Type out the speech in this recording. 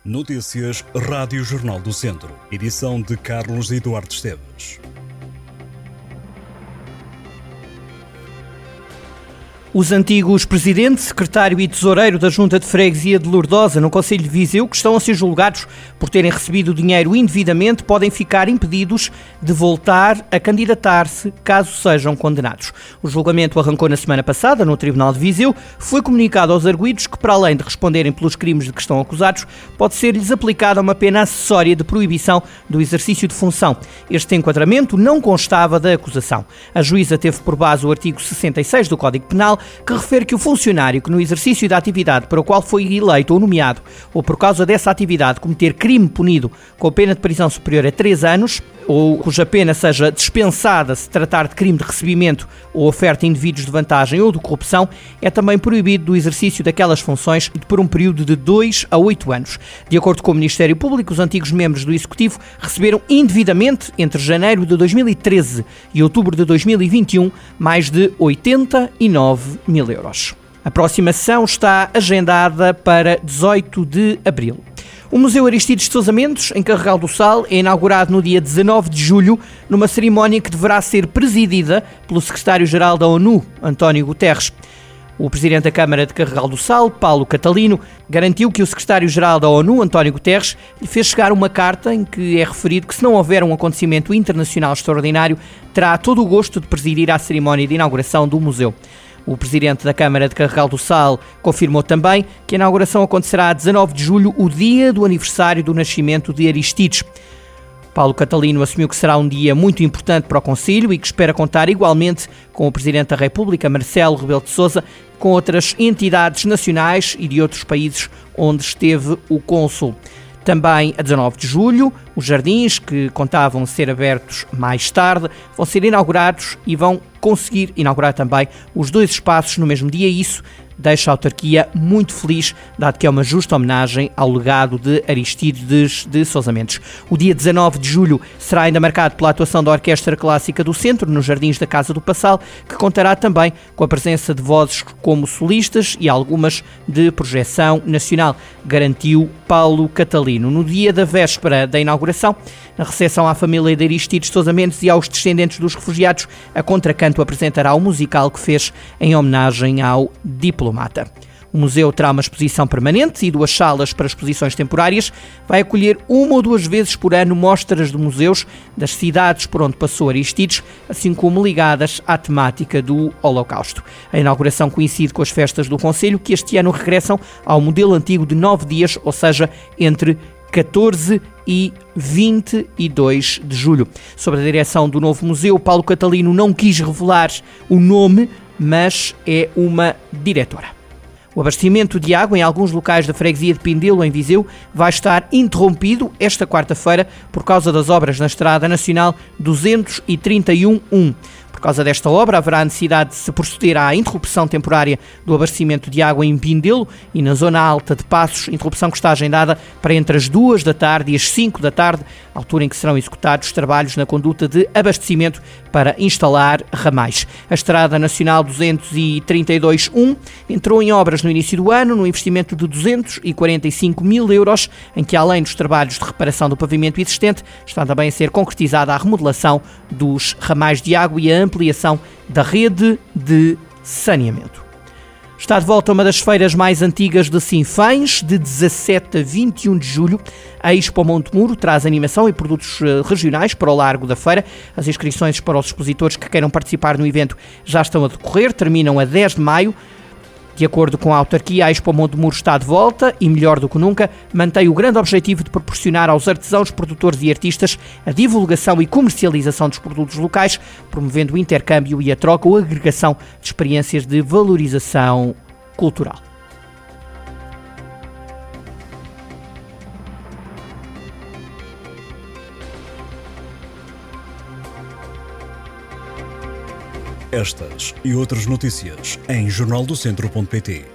Notícias Rádio Jornal do Centro. Edição de Carlos Eduardo Esteves. Os antigos presidente, secretário e tesoureiro da Junta de Freguesia de Lourdosa, no concelho de Viseu, que estão a ser julgados por terem recebido dinheiro indevidamente, podem ficar impedidos de voltar a candidatar-se caso sejam condenados. O julgamento arrancou na semana passada no Tribunal de Viseu. Foi comunicado aos arguidos que, para além de responderem pelos crimes de que estão acusados, pode ser-lhes aplicada uma pena acessória de proibição do exercício de função. Este enquadramento não constava da acusação. A juíza teve por base o artigo 66 do Código Penal, que refere que o funcionário que no exercício da atividade para o qual foi eleito ou nomeado, ou por causa dessa atividade cometer crime punido com pena de prisão superior a 3 anos, ou cuja pena seja dispensada se tratar de crime de recebimento ou oferta a indivíduos de vantagem ou de corrupção, é também proibido do exercício daquelas funções por um período de 2 a 8 anos. De acordo com o Ministério Público, os antigos membros do Executivo receberam indevidamente, entre janeiro de 2013 e outubro de 2021, mais de 89 mil euros. A próxima sessão está agendada para 18 de abril. O Museu Aristides de Sousa Mendes, em Carregal do Sal, é inaugurado no dia 19 de julho, numa cerimónia que deverá ser presidida pelo secretário-geral da ONU, António Guterres. O presidente da Câmara de Carregal do Sal, Paulo Catalino, garantiu que o secretário-geral da ONU, António Guterres, lhe fez chegar uma carta em que é referido que, se não houver um acontecimento internacional extraordinário, terá todo o gosto de presidir a cerimónia de inauguração do museu. O presidente da Câmara de Carregal do Sal confirmou também que a inauguração acontecerá a 19 de julho, o dia do aniversário do nascimento de Aristides. Paulo Catalino assumiu que será um dia muito importante para o concelho e que espera contar igualmente com o Presidente da República, Marcelo Rebelo de Sousa, com outras entidades nacionais e de outros países onde esteve o cônsul. Também a 19 de julho, os jardins, que contavam ser abertos mais tarde, vão ser inaugurados e vão conseguir inaugurar também os 2 espaços no mesmo dia. Isso deixa a autarquia muito feliz, dado que é uma justa homenagem ao legado de Aristides de Sousa Mendes. O dia 19 de julho será ainda marcado pela atuação da Orquestra Clássica do Centro, nos Jardins da Casa do Passal, que contará também com a presença de vozes como solistas e algumas de projeção nacional, garantiu Paulo Catalino. No dia da véspera da inauguração, na recepção à família de Aristides de Sousa Mendes e aos descendentes dos refugiados, a Contracanto apresentará o musical que fez em homenagem ao diplomata. O museu terá uma exposição permanente e 2 salas para exposições temporárias. Vai acolher 1 ou 2 vezes por ano mostras de museus das cidades por onde passou Aristides, assim como ligadas à temática do Holocausto. A inauguração coincide com as festas do concelho, que este ano regressam ao modelo antigo de 9 dias, ou seja, entre 14 e 22 de julho. Sobre a direção do novo museu, Paulo Catalino não quis revelar o nome, mas é uma diretora. O abastecimento de água em alguns locais da freguesia de Pindelo, em Viseu, vai estar interrompido esta quarta-feira por causa das obras na Estrada Nacional 231-1. Por causa desta obra, haverá a necessidade de se proceder à interrupção temporária do abastecimento de água em Pindelo e na zona alta de Passos, interrupção que está agendada para entre as 2 da tarde e as 5 da tarde, altura em que serão executados trabalhos na conduta de abastecimento para instalar ramais. A Estrada Nacional 232-1 entrou em obras no início do ano, num investimento de 245 mil euros, em que, além dos trabalhos de reparação do pavimento existente, está também a ser concretizada a remodelação dos ramais de água e a ampliação da rede de saneamento. Está de volta uma das feiras mais antigas de Sinfãs, de 17 a 21 de julho. A Expo Monte Muro traz animação e produtos regionais para o largo da feira. As inscrições para os expositores que queiram participar no evento já estão a decorrer, terminam a 10 de maio. De acordo com a autarquia, a Expo Monte Muro está de volta e, melhor do que nunca, mantém o grande objetivo de proporcionar aos artesãos, produtores e artistas a divulgação e comercialização dos produtos locais, promovendo o intercâmbio e a troca ou agregação de experiências de valorização cultural. Estas e outras notícias em jornaldocentro.pt.